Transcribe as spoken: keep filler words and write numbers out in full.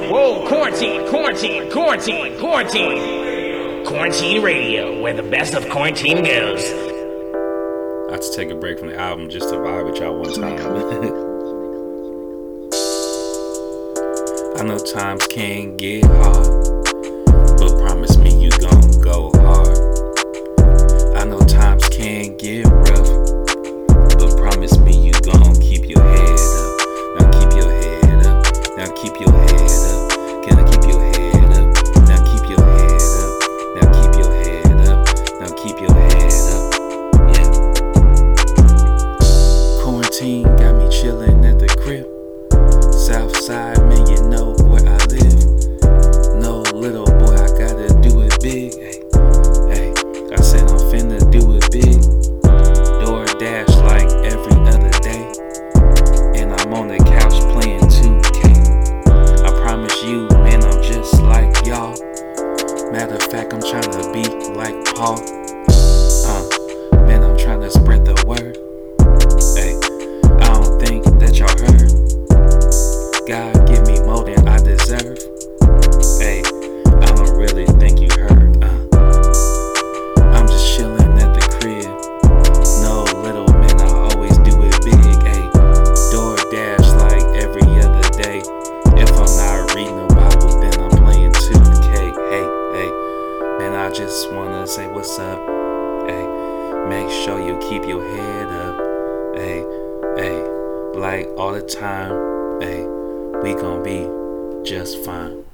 Whoa, quarantine, quarantine, quarantine, quarantine. Quarantine radio, where the best of quarantine goes. I had to take a break from the album just to vibe with y'all one time. I know times can get hard, but promise me you gon' go hard. I know times can get rough, but promise me you gon' keep your head up. Now keep your head up. Now keep your head up. Can I keep your head up? Now keep your head up. Now keep your head up. Now keep your head up. Yeah. Quarantine got me chillin' at the crib. South side, man, you know where I live. No, little boy, I gotta do it big. Hey, hey, I said I'm finna do it big. Door dash like every other day. And I'm on the couch playing two K. I promise you, man, I'm just like y'all. Matter of fact, I'm tryna be like Paul. Uh, man, I'm tryna spread the word. Hey, I don't think that y'all heard. God give me more than I deserve. Hey, I don't really think you heard. Uh, I'm just chillin' at the crib. No, little man, I always do it big. Hey, door dash like every other day. If I'm not reading the Bible, then I'm playing two K. Hey, hey, man, I just wanna say what's up. Hey, make sure you keep your head up. Hey, hey, like all the time. Hey, we gon' be just fine.